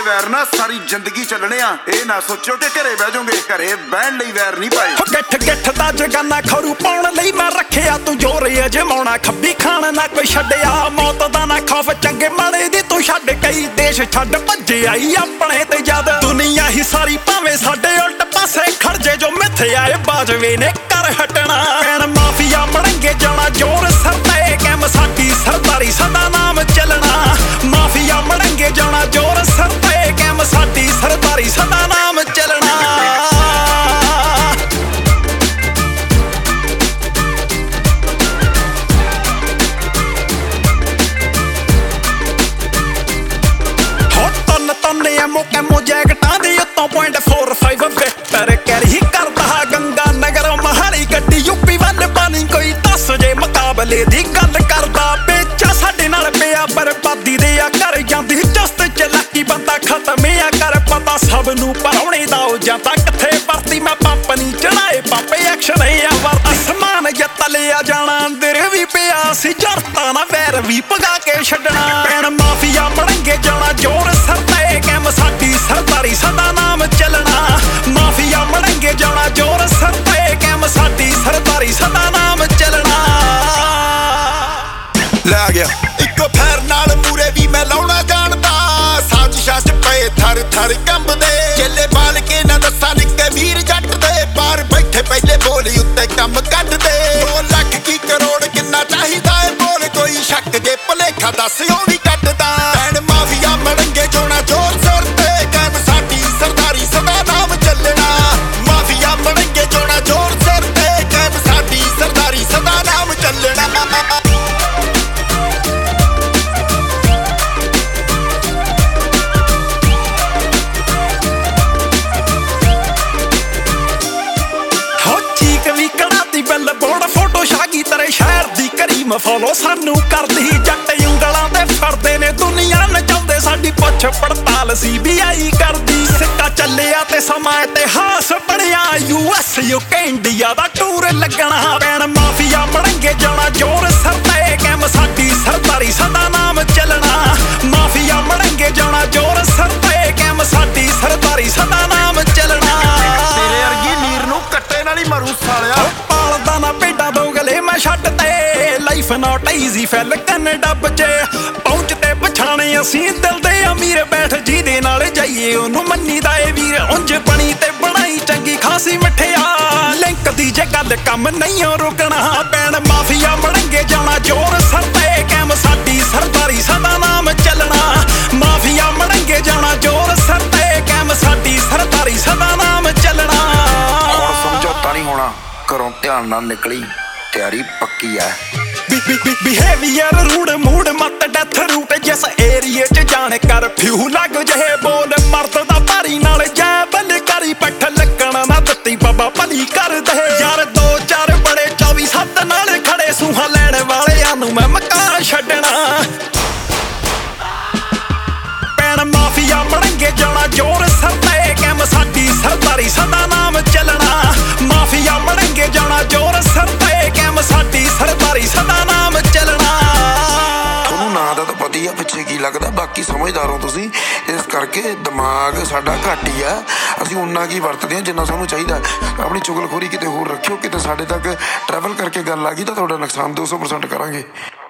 ਇਹ ਵੈਰ ਨਾ ਸਾਰੀ ਜ਼ਿੰਦਗੀ ਚੱਲਣੇ ਆ। ਇਹ ਨਾ ਸੋਚੋ ਕਿ ਘਰੇ ਬਹਿ ਜਾਓਗੇ, ਘਰੇ ਬਹਿਣ ਲਈ ਵੈਰ ਨਹੀਂ ਪਾਏ। ਗਿੱਠ ਗਿੱਠ ਦਾ ਜਗਾਨਾ ਖਰੂ ਪਾਉਣ ਲਈ ਮੈਂ ਰੱਖਿਆ ਤੂੰ ਜੋਰ ਅਜਮਾਉਣਾ। ਖੱਬੀ ਖਾਣ ਨਾ ਕੋਈ ਛੱਡਿਆ, ਮੌਤ ਦਾ ਨਾ ਖੌਫ, ਚੰਗੇ ਮਾੜੇ ਦੀ ਤੂੰ ਛੱਡ ਕਈ ਦੇਸ਼ ਛੱਡ ਭੱਜੇ ਆਈ ਆਪਣੇ ਤੇ ਜਦ। ਦੁਨੀਆ ਹੀ ਸਾਰੀ ਭਾਵੇਂ ਸਾਡੇ ਉਲਟ ਪਾਸੇ ਖੜ ਜੇ, ਜੋ ਮਿੱਥੇ ਆਏ ਬਾਜਵੇ ਨੇ ਕਰ ਹਟਣਾ। ਭੈਣ ਮਾਫੀਆ ਮੜੰਗੇ ਜਾਣਾ ਜੋਰ ਸਿਰ ਤੇ ਕੈਮ, ਸਾਡੀ ਸਰਦਾਰੀ ਸਦਾ ਨਾਮ ਚੱਲਣਾ। ਮਾਫੀਆ ਮੜੰਗੇ ਜਾਣਾ ਜੋਰ ਸਿਰ ਤੇ ਕੈਮ, ਸਾਡੀ ਸਰਦਾਰੀ ਸਦਾ ਨਾਮ ਚੱਲਣਾ। ਕੈਮੋ ਜੈਕਟਾਂ ਦੇ ਉੱਤੋਂ .45 ਵਿਕਟਰ ਕੈਰੀ ਕਰਦਾ ਗੰਗਾ ਨਗਰ ਮਹਾਲੀ ਗੱਡੀ ਯੂਪੀ ਵੱਲ ਪਾਣੀ ਕੋਈ ਦੱਸ ਜੇ ਮੁਕਾਬਲੇ ਦੀ ਗੱਲ ਕਰਦਾ। ਵੇਚਾ ਸਾਡੇ ਨਾਲ ਪਿਆ ਬਰਬਾਦੀ ਦੇ ਆ ਕਰ ਜਾਂਦੀ ਜਸਤ ਚਲਾਕੀ ਬੰਦਾ ਖਤਮ ਆ ਕਰ ਪਤਾ ਸਭ ਨੂੰ ਪਰਾਉਣੇ ਦਾ ਹੋ ਜਾਂਦਾ ਕਿੱਥੇ ਵਰਤੀ ਮੈਂ ਪੰਪ ਨਹੀਂ ਚੜਾਏ ਪੰਪ ਐਕਸ਼ਨ ਆ ਵਰਤੀ ਸਮਾਨ ਤਲਿਆ ਜਾਣਾ ਅੰਦਰ ਵੀ ਪਿਆ ਸੀ ਜਰਤਾ ਨਾ ਵੈਰ ਵੀ ਭਗਾ ਕੇ ਛੱਡਣਾ। ਭੈਣ ਮਾਫੀਆ ਮੜੰਗੇ ਜਾਣਾ ਜੋਰ ਸਿਰ ਤੇ ਕੈਮ, ਸਾਡੀ ਸਰਦਾਰੀ ਸਦਾ ਨਾਮ ਚੱਲਣਾ। ਮਾਫੀਆ ਮੜੰਗੇ ਜਾਣਾ ਜੋਰ ਸਿਰ ਤੇ ਕੈਮ, ਸਾਡੀ ਸਰਦਾਰੀ ਸਦਾ ਨਾਮ ਚੱਲਣਾ। ਲੈ ਗਿਆ ਇੱਕੋ ਫੈਰ ਨਾਲ ਮੂਰੇ ਵੀ ਮੈਂ ਲਾਉਣਾ ਜਾਣਦਾ। ਸਾਜ਼ਿਸ਼ਾਂ ਚ ਪਏ ਥਰ ਥਰ ਕੰਬਦੇ, ਚੇਲੇ ਬਾਲ ਕੇ ਨਾ ਦੱਸਾਂ ਨਿੱਕੇ ਵੀਰ ਜੱਟ ਦੇ। ਬਾਹਰ ਬੈਠੇ ਪਹਿਲੇ ਬੋਲੀ ਉੱਤੇ ਕੰਮ ਕੱਢਦੇ। 2 ਲੱਖ ਕੀ ਕਰੋੜ ਕਿੰਨਾ ਚਾਹੀਦਾ ਏ ਬੋਲ, ਕੋਈ ਸ਼ੱਕ ਜੇ ਭੁਲੇਖਾ ਦੱਸ ਉਹ ਵੀ ਕੱਢਦਾ। ਭੈਣ ਮਾਫੀਆ ਮੜੰਗੇ ਜਾਣਾ ਜੋਰ ਸਿਰ ਤੇ ਕੈਮ, ਸਾਡੀ ਸਰਦਾਰੀ ਸਦਾ ਨਾਮ ਚੱਲਣਾ। ਮਾਫੀਆ ਮੜੰਗੇ ਜਾਣਾ ਜੋਰ ਸਿਰ ਤੇ ਕੈਮ, ਸਾਡੀ ਸਰਦਾਰੀ ਸਦਾ ਨਾਮ ਚੱਲਣਾ। ਫੋਲੋ ਸਾਨੂੰ ਕਰਦੀ ਜੱਟ ਉਂਗਲਾਂ ਤੇ ਫੜਦੇ ਨੇ, ਦੁਨੀਆ ਨਚਾਉਂਦੇ ਸਾਡੀ ਪੁੱਛ ਪੜਤਾਲ CBI ਕਰਦੀ। ਸਿੱਕਾ ਚੱਲਿਆ ਤੇ ਸਮਾਂ ਇਤਿਹਾਸ ਬਣਿਆ, US UK ਇੰਡੀਆ ਦਾ ਟੂਰ ਲੱਗਣਾ। ਭੈਣ ਮਾਫੀਆ ਮੜੰਗੇ ਜਾਣਾ ਜੋਰ ਸਿਰ ਤੇ ਕੈਮ, ਸਾਡੀ ਸਰਦਾਰੀ ਸਦਾ ਨਾਮ ਚੱਲਣਾ। ਮਾਫੀਆ ਮੜੰਗੇ ਜਾਣਾ ਜੋਰ ਸਿਰ ਤੇ ਕੈਮ, ਸਾਡੀ ਸਰਦਾਰੀ ਸਦਾ ਨਾਮ ਚੱਲਣਾ। ਤੇਰੇ ਵਰਗੀ ਨੀਰ ਨੂੰ ਕੱਟੇ ਨਾਲ ਹੀ ਮਰੂ ਸਾਲਿਆ। ਪਾਲਦਾ ਨਾ ਭੇਡਾਂ ਦੋਗਲੇ ਮੈਂ ਛੱਡ ਤੇ, ਲਾਈਫ ਨਾਟ ਈਜ਼ੀ ਫੈਲਕਨ ਡੱਬ ਚ ਪਹੁੰਚ ਤੇ ਪਛਾਣੇ ਅਸੀਂ ਦਿਲ ਦੇ ਅਮੀਰ। ਬੈਠ ਜਿਹਦੇ ਨਾਲ ਜਾਈਏ ਉਹਨੂੰ ਮੰਨੀਦਾ ਏ ਵੀਰ, ਉਂਝ ਬਣੀ ਤੇ ਬਣਾਈ ਚੰਗੀ ਖਾਸੀ ਮਠਿਆ। ਲਿੰਕ ਦੀ ਜੇ ਗੱਲ ਕੰਮ ਨਹੀਂ ਰੁਕਣਾ। ਭੈਣ ਮਾਫੀਆ ਮੜੰਗੇ ਜਾਣਾ ਜੋਰ ਸਿਰ ਤੇ ਕੈਮ, ਸਾਡੀ ਸਰਦਾਰੀ ਸਦਾ ਨਾਮ ਚੱਲਣਾ। ਮਾਫੀਆ ਮੜੰਗੇ ਜਾਣਾ ਜੋਰ ਸਿਰ ਤੇ ਕੈਮ, ਸਾਡੀ ਸਰਦਾਰੀ ਸਦਾ ਨਾਮ ਚੱਲਣਾ। ਹੁਣ ਸਮਝੌਤਾ ਨਹੀਂ ਹੋਣਾ, ਘਰੋਂ ਧਿਆਨ ਨਾਲ ਨਿਕਲੀ, ਤਿਆਰੀ ਪੱਕੀ ਐ। ਬਿਹੇਵੀਅਰ ਰੂਡ ਮੂਡ ਮਤ ਡੈਥ ਰੂਟ, ਜਿਸ ਏਰੀਏ ਚ ਜਾਣ ਕਰ ਫਿਊ ਲੱਗ ਜਹੇ ਬੋਲ। ਮਰਦ ਦਾ ਭਾਰੀ ਨਾਲ ਜੈ ਬਲ ਕਰੀ ਪੱਠ ਲੱਗਣ ਨਾ ਦਿੱਤੀ ਬਾਬਾ ਭਲੀ ਕਰ ਦੇ। ਯਾਰ 2-4 ਬੜੇ 24/7 ਨਾਲ ਖੜੇ, ਸੂਹਾ ਲੈਣ ਵਾਲਿਆਂ ਨੂੰ ਮੈਂ ਮਕਾ ਛੱਡਣਾ। ਭੈਣ ਮਾਫੀਆ ਮੜੰਗੇ ਜਾਣਾ ਜੋਰ ਸਿਰ ਤੇ ਕੈਮ, ਸਾਡੀ ਸਰਦਾਰੀ ਸਦਾ ਨਾਮ ਚੱਲਣਾ। ਮਾਫੀਆ ਮੜੰਗੇ ਜਾਣਾ ਜੋਰ ਸਿਰ ਤੇ ਕੈਮ, ਸਾਡੀ ਸਰਦਾਰੀ ਸਦਾ ਨਾਮ ਚੱਲਣਾ। ਤੁਹਾਨੂੰ ਨਾਂ ਦਾ ਤਾਂ ਪਤਾ ਹੀ ਆ ਪਿੱਛੇ ਕੀ ਲੱਗਦਾ, ਬਾਕੀ ਸਮਝਦਾਰ ਹੋ ਤੁਸੀਂ, ਇਸ ਕਰਕੇ ਦਿਮਾਗ ਸਾਡਾ ਘੱਟ ਹੀ ਆ। ਅਸੀਂ ਉਨਾ ਕੀ ਵਰਤਦੇ ਹਾਂ ਜਿੰਨਾ ਸਾਨੂੰ ਚਾਹੀਦਾ। ਆਪਣੀ ਚੁਗਲਖੋਰੀ ਕਿਤੇ ਹੋਰ ਰੱਖਿਓ, ਕਿਤੇ ਸਾਡੇ ਤੱਕ ਟਰੈਵਲ ਕਰਕੇ ਗੱਲ ਆ ਗਈ ਤਾਂ ਤੁਹਾਡਾ ਨੁਕਸਾਨ 200% ਕਰਾਂਗੇ।